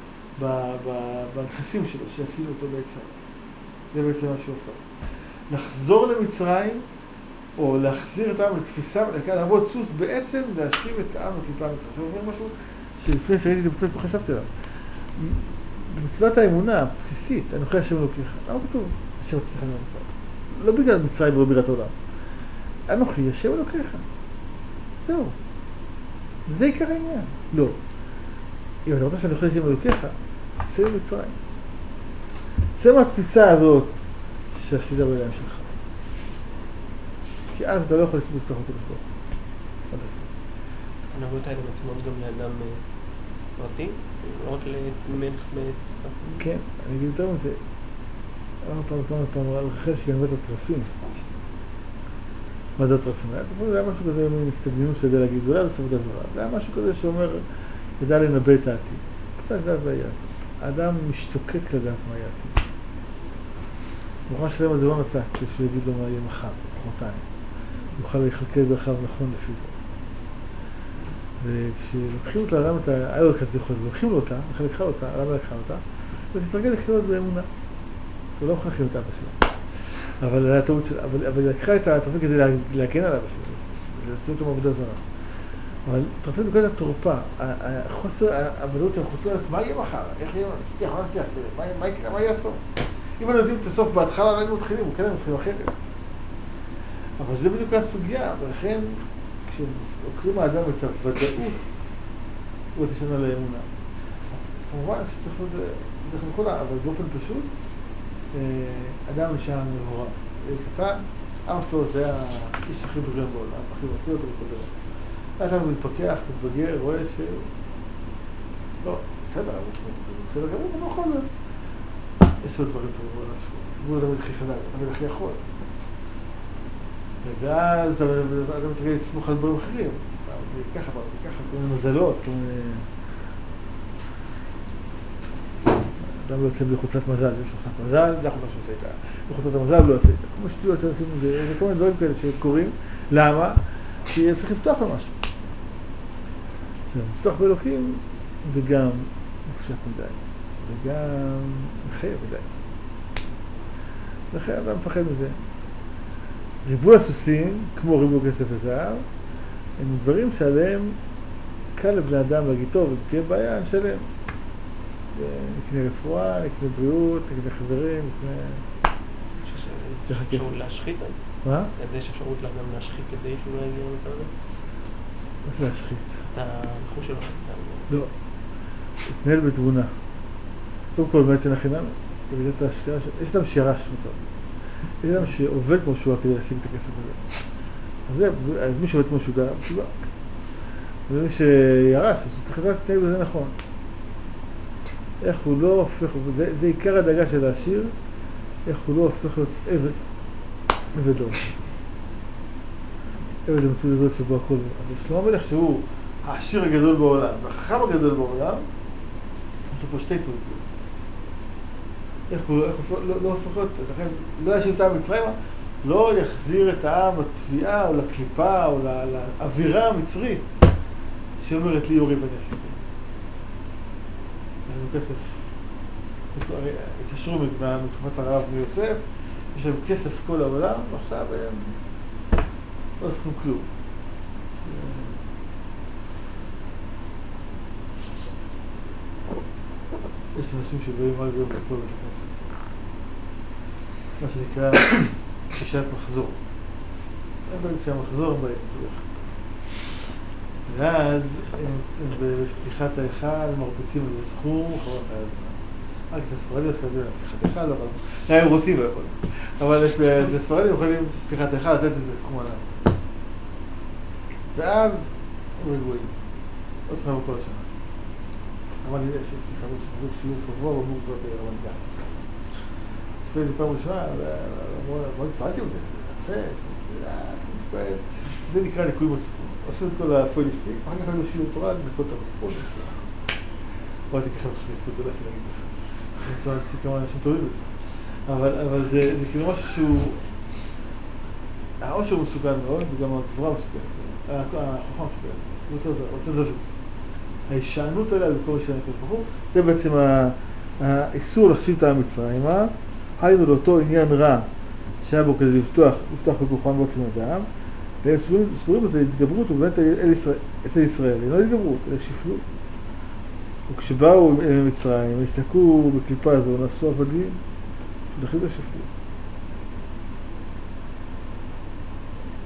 בנכסים שלו, שישימו אותו בעצם. זה בעצם מה שהוא עושה. לחזור למצרים, או להחזיר את העם לתפיסה, להרבות סוס, בעצם להשיב את העם לקליפה מצרים. זה אומר משהו שלפני שראיתי את זה בצד פה חשבתי עליו. במצוות האמונה הבסיסית, אנוכי השם אלוקיך, למה כתוב? אשר הוצאתיך ממצרים. לא בגלל מצרים ולא בירת העולם. אנוכי, השם אלוקיך. זהו. זה עיקר העניין. לא. אם אתה רוצה שאני אוכל השם אלוקיך, צא ממצרים. צא מהתפיסה הזאת שהשליטה בידיים שלך. כי אז אתה לא יכול לפתוח הקדוש ברוך הוא. מה תעשה? הנבואות האלה מתאימות גם לאדם פרטי? לא רק למלך בתפיסה? כן, אני אגיד יותר מזה. אמר פעם כמה פעם על רחל שגנבה את הטרפים. מה זה הטרפים? זה היה משהו כזה, מין הסתגננות שיודע להגיד, זה לא היה סעודה זרה. זה היה משהו כזה שאומר, ידע לנבא את העתיד. קצת לדעת ביד. האדם משתוקק לדעת מה יהיה העתיד. מוכן שלם הזה לא נתק, כשהוא יגיד לו מה יהיה מחר, מחרתיים. הוא יוכל להיחלקל דרכיו נכון לפי זה. וכשלוקחים אותה, האדם את ה... היה לו כזה יכול, לוקחים לו אותה, לכן לקחה אותה, האדם לקחה אותה, ותתרגל לחיות באמונה. הוא לא מוכן לחיות את אבא שלו. אבל זה היה טעות שלה, אבל היא לקחה את התרפים כדי להגן על אבא שלו, זה יוצא אותו מעבודה זרה. אבל תרפים נוקד את התורפה, החוסר, הוודאות של החוסר, מה יהיה מחר? איך יהיה? נצליח, לא נצליח, מה יקרה? מה יהיה הסוף? אם אנחנו יודעים את הסוף בהתחלה, לא היינו מתחילים, הוא כן היינו מתחילים אחרת. אבל זה בדיוק הסוגיה, ולכן כשלוקחים האדם את הוודאות, הוא תשנה לאמונה. כמובן שצריך לזה דרך נכונה, אבל באופן פשוט, אדם נשאר נבורה. ילד קטן, אבא שלו זה האיש הכי בריון בעולם, הכי מסיע אותו בכל דבר. לאט הוא מתפכח, מתבגר, רואה ש... לא, בסדר, זה בסדר גמור, אבל בכל זאת. יש לו דברים טובים בעולם שלו. הוא לא תמיד הכי חזק, תמיד הכי יכול. ואז אדם מתרגל לסמוך על דברים אחרים. פעם זה ככה, פעם זה ככה, כל מיני מזלות, כל מיני... אדם לא יוצא בלי חוצת מזל, יש חוצת מזל, זה החוצה שיוצא איתה. בחוצת המזל לא יוצא איתה. כמו שטויות שעושים את זה, זה כל מיני דברים כאלה שקורים. למה? כי צריך לפתוח במשהו. לפתוח באלוקים זה גם מופשט מדי, וגם מחייב מדי. לכן אדם מפחד מזה. ריבוי הסוסים, כמו ריבוי כסף וזהב, הם דברים שעליהם קל לבני אדם להגיד טוב, וכי בעיה, נשלם. נקנה רפואה, נקנה בריאות, נקנה חברים, נקנה... יש אפשרות להשחית? מה? אז יש אפשרות לאדם להשחית כדי שהוא לא יגיע למצב הזה? מה זה להשחית? את הרכוש שלו? לא. התנהל בתבונה. קודם כל, מה יתן החינם? במידת ההשקעה של... יש אדם שירש מצב. יש אדם שעובד כמו שהוא כדי להשיג את הכסף הזה. אז זה, אז מי שעובד כמו שהוא גם, משוגע. ומי שירש, אז הוא צריך לדעת להתנהג בזה נכון. איך הוא לא הופך, זה, זה עיקר הדאגה של העשיר, איך הוא לא הופך להיות עבד, עבד לא הופך. עבד למצוא לזאת שבו הכל. אז שלמה המלך שהוא העשיר הגדול בעולם, והחכם הגדול בעולם, יש לו פה שתי תמודות. איך הוא, איך הוא לא, לא הופך להיות, אז לכן לא ישיב את העם מצרימה, לא יחזיר את העם לתביעה או לקליפה או לאווירה המצרית שאומרת לי יורי ואני עשיתי. יש לנו כסף, התיישרו מתקופת הרב מיוסף, יש להם כסף כל העולם, ועכשיו הם לא עסקו כלום. יש אנשים שבאים רק ביום כפול בית הכנסת. מה שנקרא פגישת מחזור. הם באים כשהמחזור הם באים, תלך. ואז הם בפתיחת ההיכל מרביצים איזה סכום, חבל לך הזמן. רק זה ספרדיות כזה, פתיחת ההיכל לא יכולים. לא, הם רוצים לא יכולים. אבל יש באיזה ספרדים יכולים פתיחת ההיכל לתת איזה סכום עליו. ואז הם רגועים. לא צריכים לבוא כל השנה. אמר לי, יש לי חברים שיעור קבוע במור זאת ברמת גן. עשו לי פעם ראשונה, מאוד התפעלתי עם זה, זה יפה, זה מתפעל. זה נקרא ניקוי מצפון. עשו את כל הפויליסטים, אחר כך היינו שיעור תורה, לנקות את המצפון. ואז זה ככה בחליפות, זה לא יפה להגיד לך. אני רוצה להציג כמה אנשים טובים את זה. אבל זה כאילו משהו שהוא... העושר מסוגל מאוד, וגם הגבורה מסוגלת. החוכמה מסוגלת. זה אותו זווית. ההישענות עליה במקום הישענות כזבחור, זה בעצם האיסור להחשיב את המצרימה, היינו לאותו עניין רע שהיה בו כדי לפתוח, לפתוח בכוחם ועוצם אדם, והם סבורים בזה התגברות ובאמת אצל ישראל, לא התגברות, אלא שפלות. וכשבאו מצרים, השתקעו בקליפה הזו, נעשו עבדים, שדחית השפלות.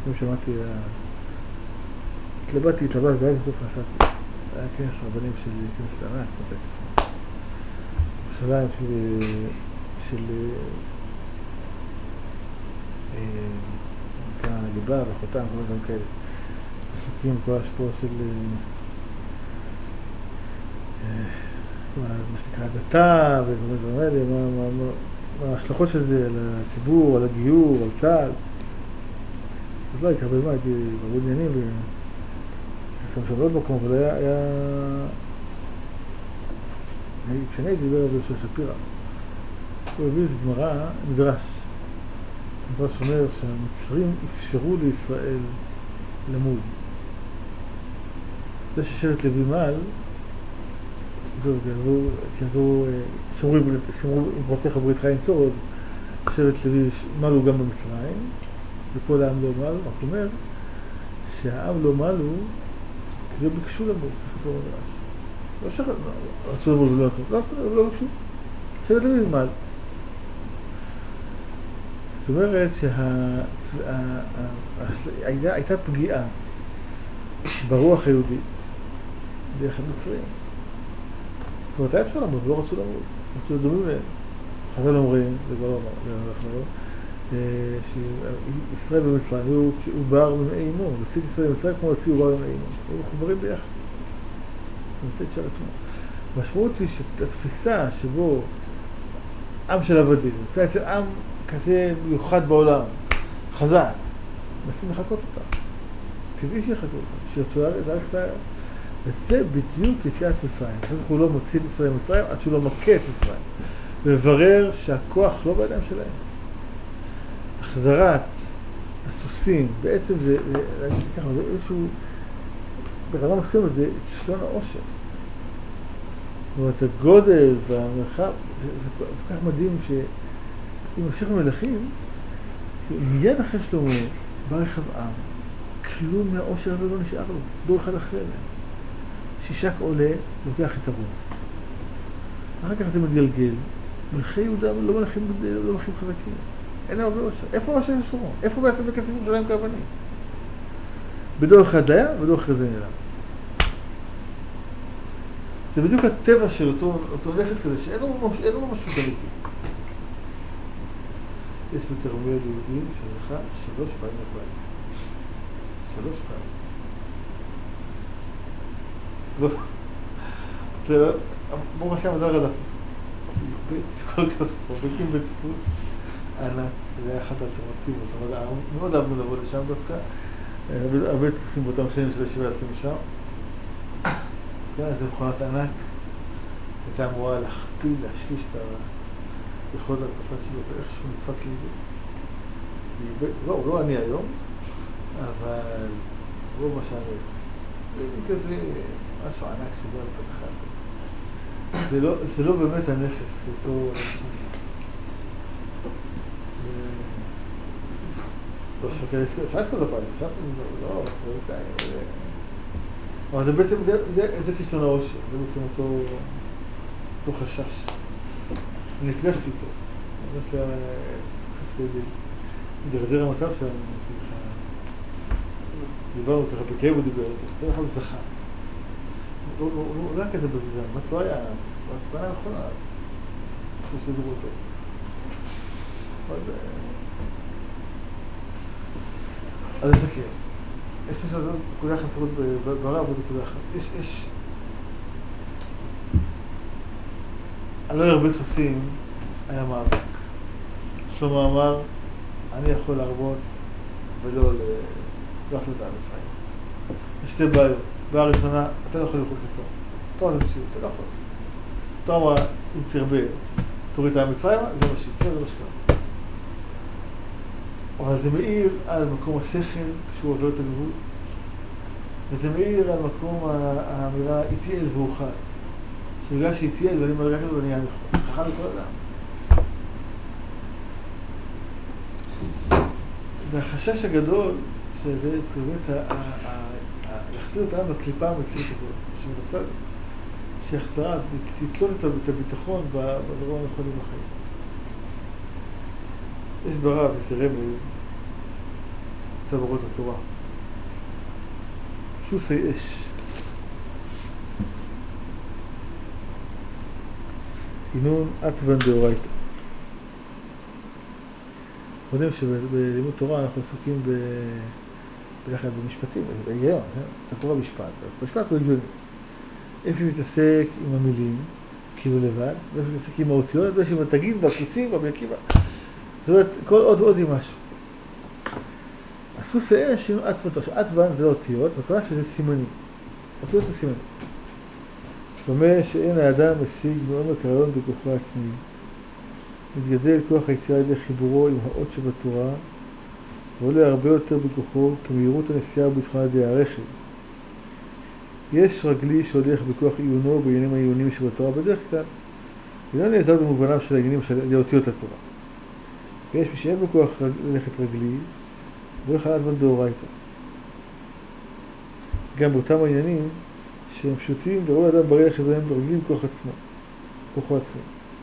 היום שמעתי, התלבטתי, התלבטתי, ואז בסוף נסעתי. היה כנס רבנים של כנס ענק, זה כנס. ירושלים של... של... נקרא ליבה וחותם, כל מיני כאלה. עסוקים כל ההשפעות של... מה שנקרא דתה וכל מיני דברים האלה, מה ההשלכות של זה על הציבור, על הגיור, על צה"ל. אז לא הייתי הרבה זמן, הייתי בעבוד עניינים ועשיתי שם עוד מקום, אבל היה... כשאני הייתי דיבר רבי יהושע שפירא, הוא הביא איזה גמרא, מדרש. מדרש אומר שהמצרים אפשרו לישראל למוד. זה ששבט לוי מעל, כי עזרו, שמרו עם פרטיך ברית חיים צור, אז שבט לוי מעלו גם במצרים, וכל העם לא מעלו, רק אומר שהעם לא מעלו, כי לא ביקשו למוד, כפתור מדרש. לא שרצו למוד ולא נתנו, לא ביקשו. שבט לוי מעל. זאת אומרת שהייתה פגיעה ברוח היהודית ביחד מצרים. זאת אומרת, היה אפשר למוד, לא רצו למוד, רצו לדומים להם. חז"ל אומרים, זה כבר לא אמר, זה אנחנו לא, שישראל במצרים הוא עובר ממעי אימון, להוציא את ישראל במצרים כמו להוציא עובר ממעי אימון. היו מחוברים ביחד. נמצאת של התמונה. המשמעות היא שהתפיסה שבו עם של עבדים, נמצא אצל עם כזה מיוחד בעולם, חזק, מנסים לחכות אותם. טבעי שיחכו אותם, שירצו לדרך להם. וזה בדיוק יציאת מצרים. זאת אומרת, הוא לא מוציא את ישראל ממצרים עד שהוא לא מכה את מצרים. ומברר שהכוח לא בידיים שלהם. החזרת הסוסים, בעצם זה, זה, זה, זה איזשהו, ברמה מסוימת זה כישלון העושר. זאת אומרת, הגודל והמרחב, זה, זה, זה כל כך מדהים שאם ממשיך במלכים, מיד אחרי שלמה, בא רחבעם, כלום מהעושר הזה לא נשאר לו, דור אחד אחרי זה. שישק עולה, לוקח את הרוב. אחר כך זה מתגלגל. מלכי יהודה לא מלכים, לא מלכים חזקים. אין הרבה עושר. איפה העושר של שלמה? איפה בעצם בכספים שלהם כאבנים? בדור אחד זה היה, בדור אחרי זה נעלם. זה בדיוק הטבע של אותו, אותו נכס כזה, שאין לו משהו אמיתי. יש בכרמיאל יהודי שזכה שלוש פעמים לפרס. שלוש פעמים. לא, זה לא, בור השם עזר רדף אותו. כל כספו, בקים בדפוס ענק, זה היה אחת האלטרנטיבות, מאוד אהבנו לבוא לשם דווקא, הרבה דפוסים באותם שנים של הישיבה עשינו שם. כן, איזו מכונת ענק, הייתה אמורה להכפיל, להשליש את היכולת ההדפסה שלו, ואיכשהו נדפק לזה. לא, הוא לא אני היום, אבל רוב מה שאני זה כזה משהו ענק שבא על פת אחת. זה לא, זה לא באמת הנכס, אותו... לא שפקר לזכר, אפשר לזכר לפרס, אפשר לזכר לזכר, לא, זה לא... אבל זה בעצם, זה כישלון העושר, זה בעצם אותו, אותו חשש. אני נפגשתי איתו, אני יש לה חסקי הידרדר המצב שלנו, דיברנו ככה, בקייב הוא דיבר, ככה, תראה לך הוא זכה. הוא לא היה כזה בזבזן, באמת לא היה, הוא בנה נכונה, הוא סידרו אותו. אבל זה... אז זה כן. יש משהו לזה, נקודה אחת צריכות בעולם ועוד נקודה אחת. יש, יש... על לא הרבה סוסים היה מאבק. שלמה אמר, אני יכול להרבות ולא לעשות את המצרים. יש שתי בעיות. בעיה ראשונה, אתה לא יכול ללכות לתור. תור זה משיב, אתה לא יכול. תור אמרה, אם תרבה, תוריד את המצרים, זה משיב, זה מה שקרה. אבל זה מאיר על מקום השכל כשהוא עובר את הגבול, וזה מאיר על מקום האמירה איתיאל ואוכל. שבגלל שאיתיאל ואני מדרגה כזאת, אני אהיה נכון. חכם לכל אדם. והחשש הגדול, שזה באמת להחזיר את העם לקליפה המציאות הזאת, שמרצה שהחזרה, לתלות את הביטחון בדבר הנכון בחיים. יש ברב איזה רמז, מצב אורות התורה. סוסי אש. אינון עטוון דאורייתא. אנחנו יודעים שבלימוד תורה אנחנו עסוקים בדרך כלל במשפטים, בהיגיון, אתה קורא משפט, משפט הוא הגיוני. איפה מתעסק עם המילים, כאילו לבד, ואיפה מתעסק עם האותיות, ואיפה עם התגיד והקוצים והמייקים. זאת אומרת, כל עוד ועוד עם משהו. הסוסי אש, עטוון זה אותיות, וכמובן שזה סימנים. אותיות זה סימנים. זאת אומרת שאין האדם משיג מעומק הרעיון בכוחו העצמי. מתגדל כוח היצירה על ידי חיבורו עם האות שבתורה, ועולה הרבה יותר בכוחו כמהירות הנסיעה וביטחון על ידי הרכב. יש רגלי שהולך בכוח עיונו בעניינים העיוניים שבתורה בדרך כלל, ולא נעזר במובנם של העניינים של אותיות התורה. ויש מי שאין בכוח ללכת רגלי, והולך על עטוון דאורייתא. גם באותם העניינים שהם פשוטים וראו אדם בריאה שזוהם ברגלים כוח עצמו, כוחו עצמי.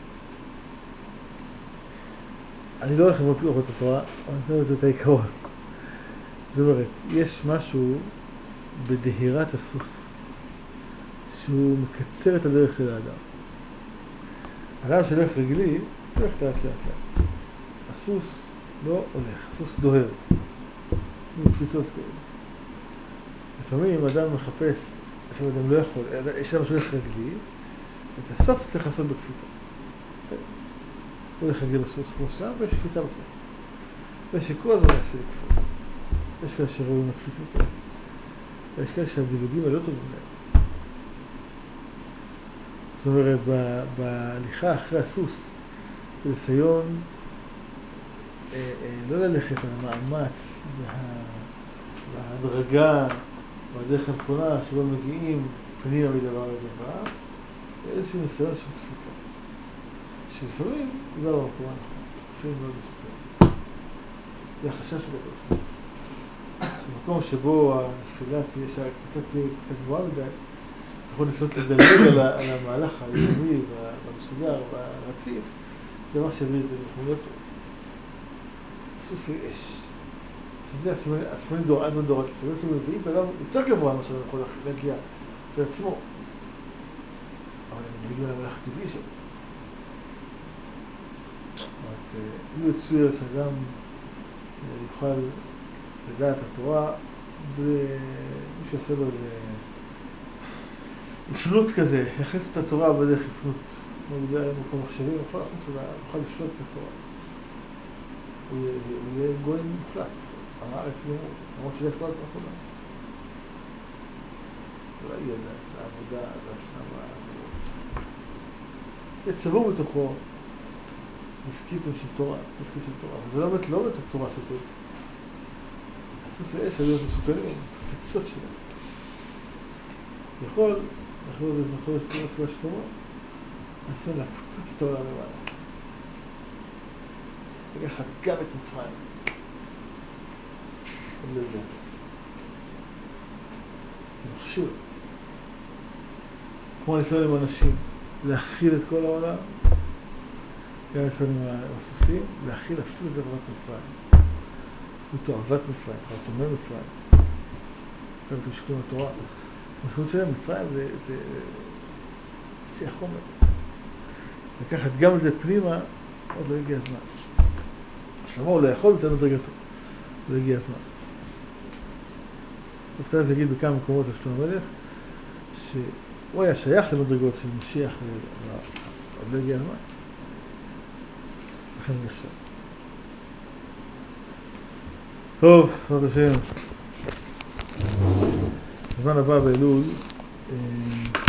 אני לא הולך ללמוד אורות התורה, אבל זה אומר את העיקרון. זאת אומרת, יש משהו בדהירת הסוס, שהוא מקצר את הדרך של האדם. האדם שהולך רגלי, הולך לאט לאט לאט. הסוס לא הולך, הסוס דוהר. מקפיצות כאלה. לפעמים אדם מחפש, לפעמים אדם לא יכול, יש אדם שהולך רגלי, ואת הסוף צריך לעשות בקפיצה. בסדר. הוא הולך רגלי בסוס כמו שם, ויש קפיצה בסוף. ושכל הזמן יעשה לקפוץ. יש כאלה שראויים לקפיץ יותר. ויש כאלה שהדילוגים הלא טובים להם. זאת אומרת, בהליכה אחרי הסוס, זה ניסיון אה, אה, לא ללכת על המאמץ וההדרגה והדרך הנכונה שלא מגיעים פנימה מדבר לדבר, ואיזשהו ניסיון של קפיצה. שלפעמים היא באה במקום הנכון, לפעמים מאוד מסוכן. זה החשש הגדול של זה. במקום שבו הנפילה תהיה שהקפיצה תהיה קצת גבוהה מדי, יכול לנסות לדלג על, על המהלך היומי והמסודר והרציף, זה מה שהביא את זה במקום לא טוב. סוסי אש. שזה הסימנים דור, עד ודורת הסימנים, ואם אתה גם יותר גבוה מה שאתה יכול להגיע, זה עצמו. אבל הם מגיעים על המהלך הטבעי שלו. זאת אומרת, אם יצויר שאדם יוכל לדעת התורה, מישהו יעשה לו איזה הפנות כזה, יכניס את התורה בדרך הפנות. הוא יודע אם הוא כל מחשבים, הוא יכול להכניס אותה, הוא יכול לשלוט את התורה. הוא יהיה גוי מוחלט, הארץ גמור, למרות שידע את כל התורה כולה. זה לא ידע, זה עבודה, זה הפנמה, זה לא עושה. יהיה צבור בתוכו דיסקיטים של תורה, דיסקים של תורה. זה לא באמת לא באמת התורה של תורה. הסוס האש היו להיות מסוכנים, קפיצות שלהם. יכול, אנחנו לא יודעים לחזור לספירה צבא שתורה, ניסיון להקפיץ את העולם למעלה. ולכת גם את מצרים. אני לא יודע זה. זה מחשיב אותי. כמו ניסיון עם אנשים, להכיל את כל העולם, גם ניסיון עם הסוסים, להכיל אפילו את עבודת מצרים. ותועבת מצרים, חרטומי מצרים. כאן אתם שכתוב בתורה. המשמעות שלהם, מצרים זה, זה שיא החומר. לקחת גם את זה פנימה, עוד לא הגיע הזמן. שלמה הוא לא יכול מצד מדרגתו. לא הגיע הזמן. אני רוצה להגיד בכמה מקומות על שלמה המלך, שהוא היה שייך למדרגות של משיח, ועוד לא הגיע הזמן. לכן זה נחשב. טוב, בעזרת השם. בזמן הבא באלול,